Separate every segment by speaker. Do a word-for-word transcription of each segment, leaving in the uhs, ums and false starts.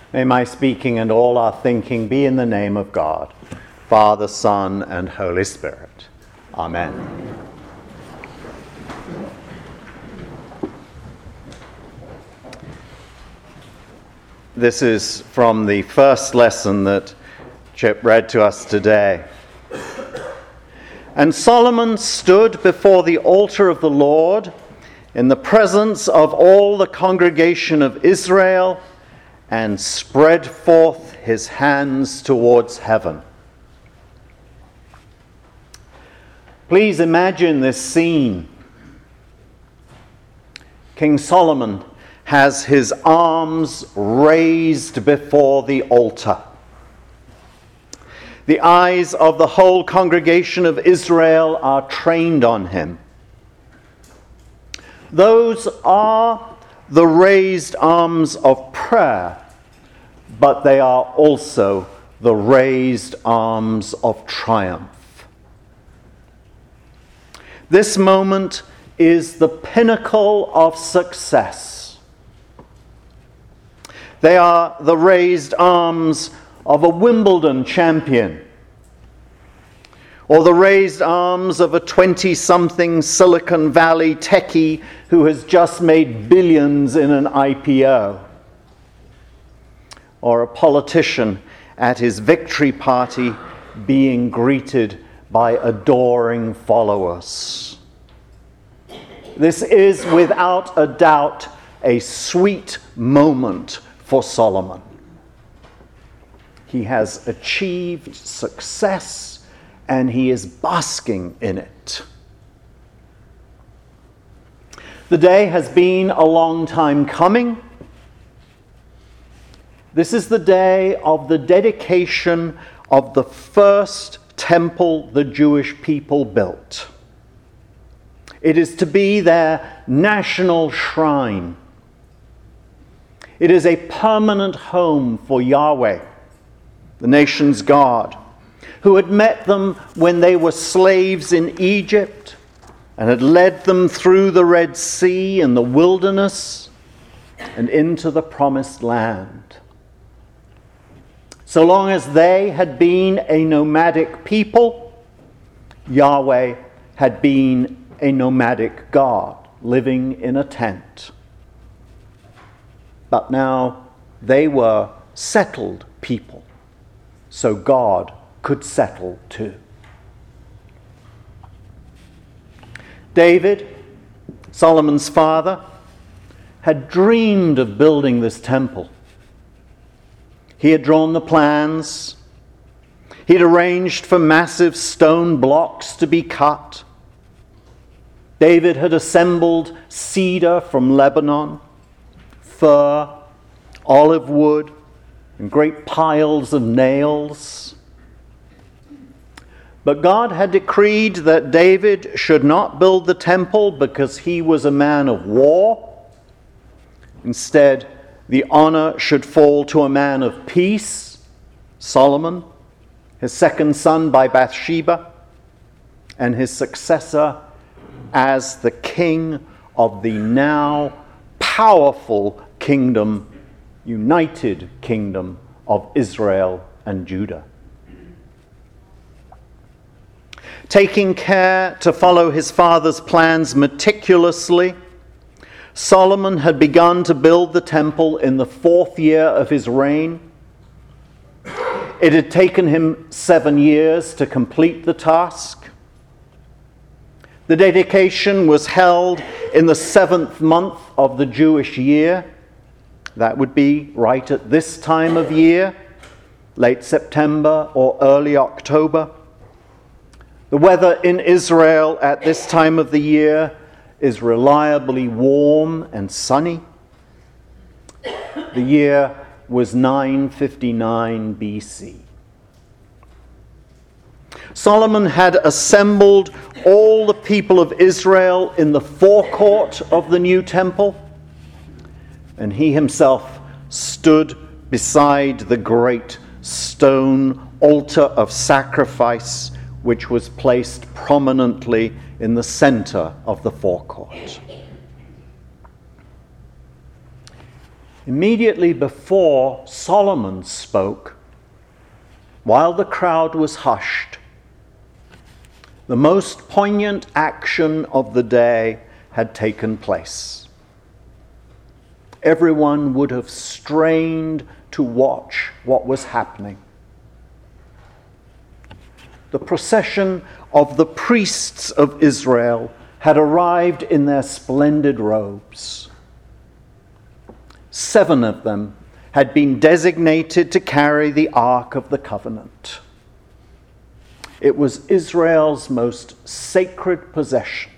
Speaker 1: May my speaking and all our thinking be in the name of God, Father, Son, and Holy Spirit. Amen. This is from the first lesson that Chip read to us today. And Solomon stood before the altar of the Lord in the presence of all the congregation of Israel and spread forth his hands towards heaven. Please imagine this scene. King Solomon has his arms raised before the altar. The eyes of the whole congregation of Israel are trained on him. Those are the raised arms of prayer, but they are also the raised arms of triumph. This moment is the pinnacle of success. They are the raised arms of a Wimbledon champion, or the raised arms of a twenty-something Silicon Valley techie who has just made billions in an I P O, or a politician at his victory party being greeted by adoring followers. This is without a doubt a sweet moment for Solomon. He has achieved success and he is basking in it. The day has been a long time coming. This is the day of the dedication of the first temple the Jewish people built. It is to be their national shrine. It is a permanent home for Yahweh, the nation's God, who had met them when they were slaves in Egypt and had led them through the Red Sea and the wilderness and into the promised land. So long as they had been a nomadic people, Yahweh had been a nomadic God living in a tent. But now they were settled people, so God could settle too. David, Solomon's father, had dreamed of building this temple. He had drawn the plans. He had arranged for massive stone blocks to be cut. David had assembled cedar from Lebanon, fir, olive wood, and great piles of nails. But God had decreed that David should not build the temple because he was a man of war. Instead, the honor should fall to a man of peace, Solomon, his second son by Bathsheba, and his successor as the king of the now powerful kingdom, united kingdom of Israel and Judah. Taking care to follow his father's plans meticulously, Solomon had begun to build the temple in the fourth year of his reign. It had taken him seven years to complete the task. The dedication was held in the seventh month of the Jewish year. That would be right at this time of year, late September or early October. The weather in Israel at this time of the year is reliably warm and sunny. The year was nine fifty-nine B C. Solomon had assembled all the people of Israel in the forecourt of the new temple, and he himself stood beside the great stone altar of sacrifice, which was placed prominently in the center of the forecourt. Immediately before Solomon spoke, while the crowd was hushed, the most poignant action of the day had taken place. Everyone would have strained to watch what was happening. The procession of the priests of Israel had arrived in their splendid robes. Seven of them had been designated to carry the Ark of the Covenant. It was Israel's most sacred possession.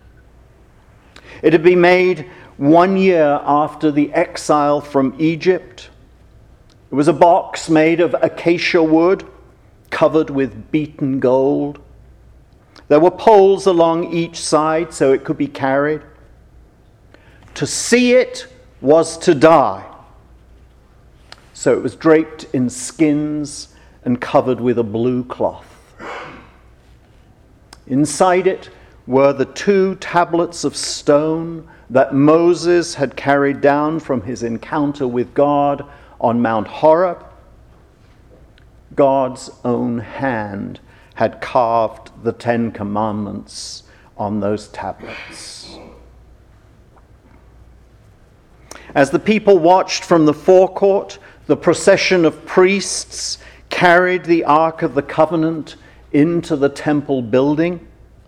Speaker 1: It had been made one year after the exile from Egypt. It was a box made of acacia wood, covered with beaten gold. There were poles along each side so it could be carried. To see it was to die. So it was draped in skins and covered with a blue cloth. Inside it were the two tablets of stone that Moses had carried down from his encounter with God on Mount Horeb. God's own hand had carved the Ten Commandments on those tablets. As the people watched from the forecourt, the procession of priests carried the Ark of the Covenant into the temple building.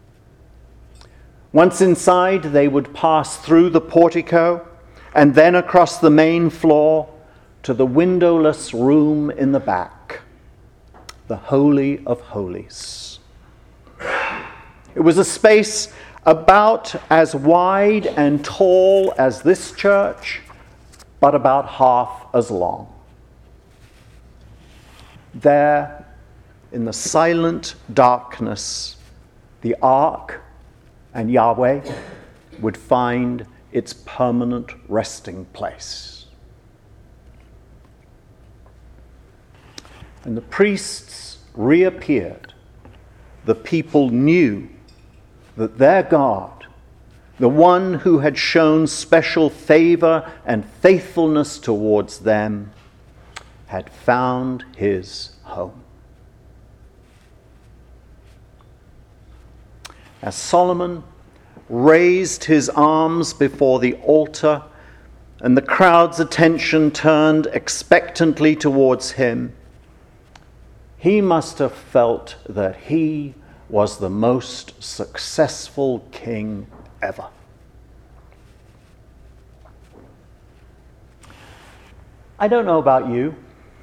Speaker 1: Once inside, they would pass through the portico and then across the main floor to the windowless room in the back, the Holy of Holies. It was a space about as wide and tall as this church, but about half as long. There, in the silent darkness, the Ark and Yahweh would find its permanent resting place. And the priests reappeared. The people knew that their God, the one who had shown special favor and faithfulness towards them, had found his home. As Solomon raised his arms before the altar and the crowd's attention turned expectantly towards him, he must have felt that he was the most successful king ever. I don't know about you,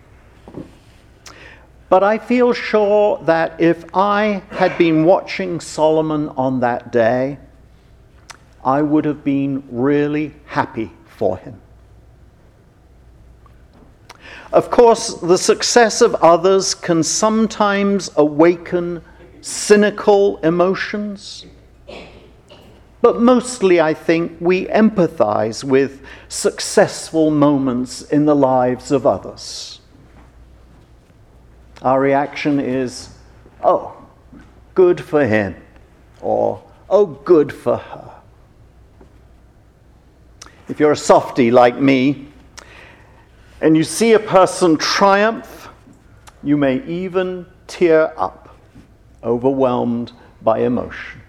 Speaker 1: but I feel sure that if I had been watching Solomon on that day, I would have been really happy for him. Of course, the success of others can sometimes awaken cynical emotions, but mostly I think we empathize with successful moments in the lives of others. Our reaction is, oh, good for him, or oh, good for her. If you're a softie like me, and you see a person triumph, you may even tear up, overwhelmed by emotion.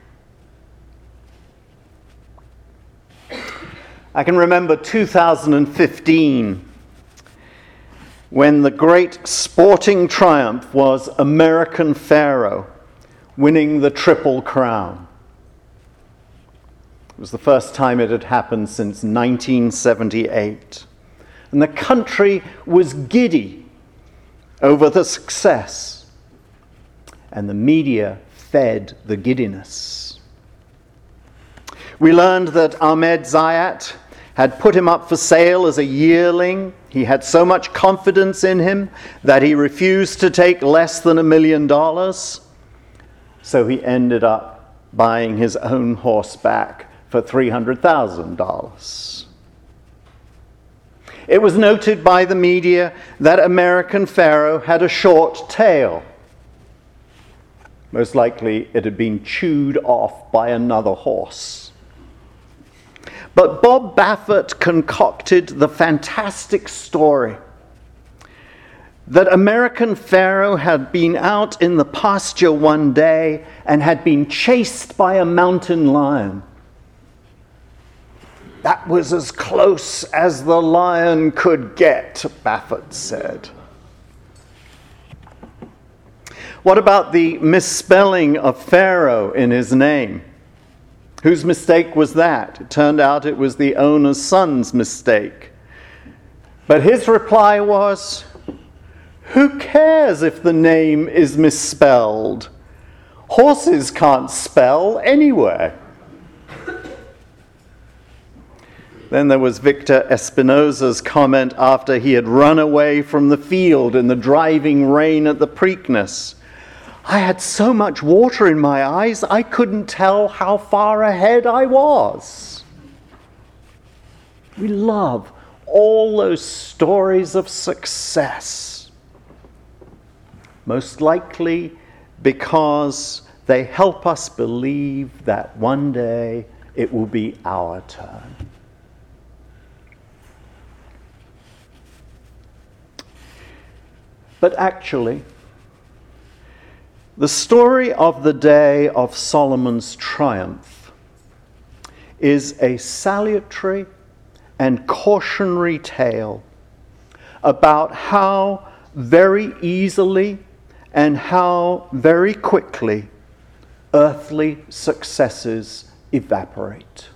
Speaker 1: I can remember two thousand fifteen, when the great sporting triumph was American Pharoah winning the Triple Crown. It was the first time it had happened since nineteen seventy-eight. And the country was giddy over the success, and the media fed the giddiness. We learned that Ahmed Zayat had put him up for sale as a yearling. He had so much confidence in him that he refused to take less than a million dollars. So he ended up buying his own horse back for three hundred thousand dollars. It was noted by the media that American Pharoah had a short tail. Most likely it had been chewed off by another horse. But Bob Baffert concocted the fantastic story that American Pharaoh had been out in the pasture one day and had been chased by a mountain lion. That was as close as the lion could get, Baffert said. What about the misspelling of Pharaoh in his name? Whose mistake was that? It turned out it was the owner's son's mistake. But his reply was, who cares if the name is misspelled? Horses can't spell anyway. Then there was Victor Espinosa's comment after he had run away from the field in the driving rain at the Preakness. I had so much water in my eyes, I couldn't tell how far ahead I was. We love all those stories of success, most likely because they help us believe that one day it will be our turn. But actually, the story of the day of Solomon's triumph is a salutary and cautionary tale about how very easily and how very quickly earthly successes evaporate.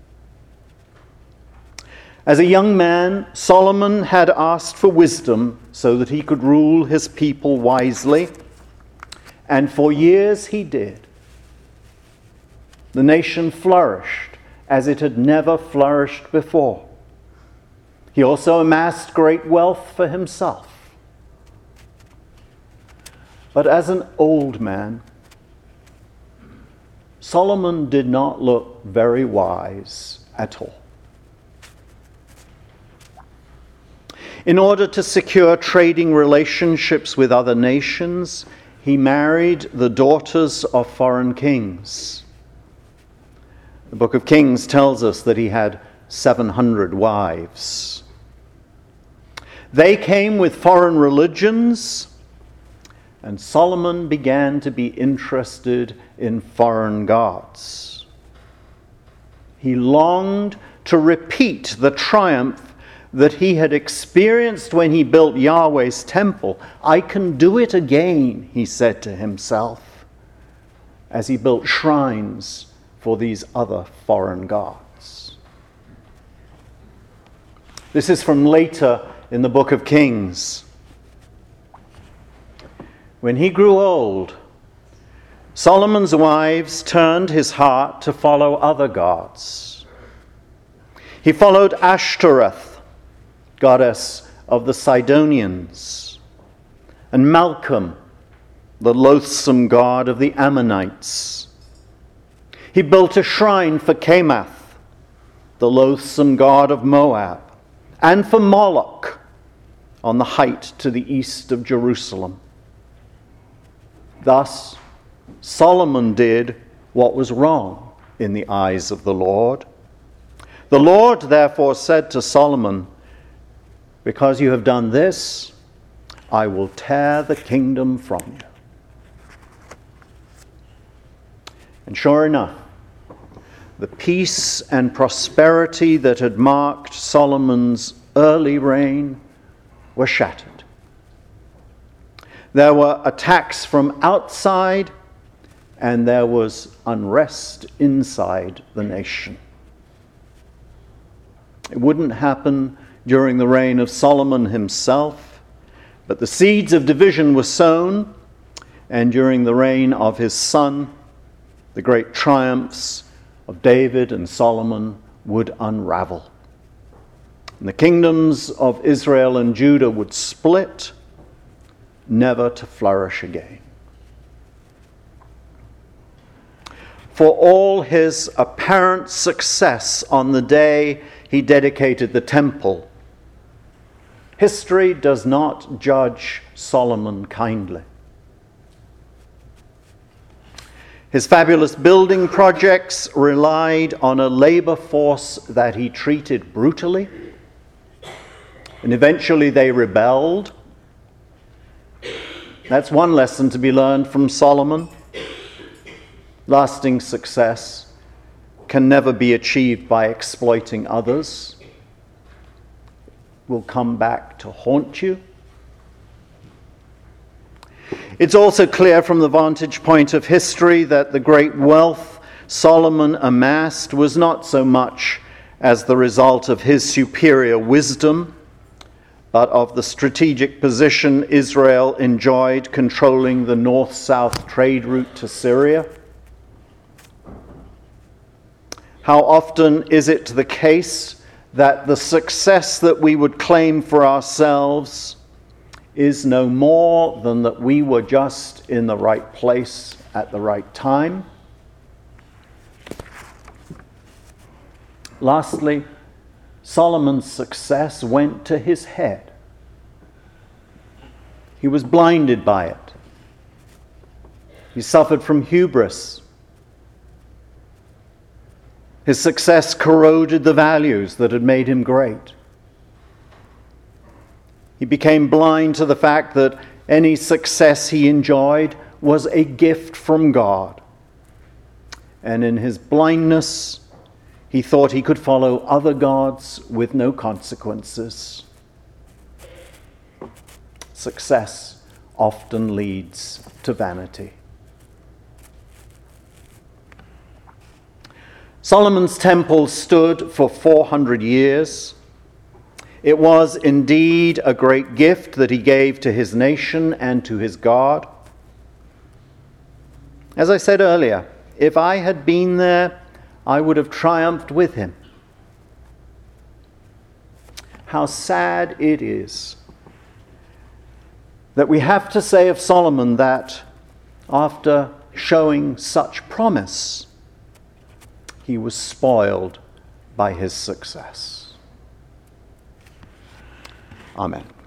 Speaker 1: As a young man, Solomon had asked for wisdom so that he could rule his people wisely, and for years he did. The nation flourished as it had never flourished before. He also amassed great wealth for himself. But as an old man, Solomon did not look very wise at all. In order to secure trading relationships with other nations, he married the daughters of foreign kings. The book of Kings tells us that he had seven hundred wives. They came with foreign religions, and Solomon began to be interested in foreign gods. He longed to repeat the triumph that he had experienced when he built Yahweh's temple. I can do it again, he said to himself, as he built shrines for these other foreign gods. This is from later in the book of Kings. When he grew old, Solomon's wives turned his heart to follow other gods. He followed Ashtoreth, goddess of the Sidonians, and Malcolm, the loathsome god of the Ammonites. He built a shrine for Chemath, the loathsome god of Moab, and for Moloch on the height to the east of Jerusalem. Thus, Solomon did what was wrong in the eyes of the Lord. The Lord therefore said to Solomon, because you have done this, I will tear the kingdom from you. And sure enough, the peace and prosperity that had marked Solomon's early reign were shattered. There were attacks from outside, and there was unrest inside the nation. It wouldn't happen during the reign of Solomon himself, but the seeds of division were sown, and during the reign of his son, the great triumphs of David and Solomon would unravel. And the kingdoms of Israel and Judah would split, never to flourish again. For all his apparent success on the day he dedicated the temple, history does not judge Solomon kindly. His fabulous building projects relied on a labor force that he treated brutally, and eventually they rebelled. That's one lesson to be learned from Solomon. Lasting success can never be achieved by exploiting others. It will come back to haunt you. It's also clear from the vantage point of history that the great wealth Solomon amassed was not so much as the result of his superior wisdom, but of the strategic position Israel enjoyed controlling the north-south trade route to Syria. How often is it the case that the success that we would claim for ourselves is no more than that we were just in the right place at the right time? Lastly, Solomon's success went to his head. He was blinded by it. He suffered from hubris. His success corroded the values that had made him great. He became blind to the fact that any success he enjoyed was a gift from God. And in his blindness, he thought he could follow other gods with no consequences. Success often leads to vanity. Solomon's temple stood for four hundred years. It was indeed a great gift that he gave to his nation and to his God. As I said earlier, if I had been there, I would have triumphed with him. How sad it is that we have to say of Solomon that after showing such promise, he was spoiled by his success. Amen.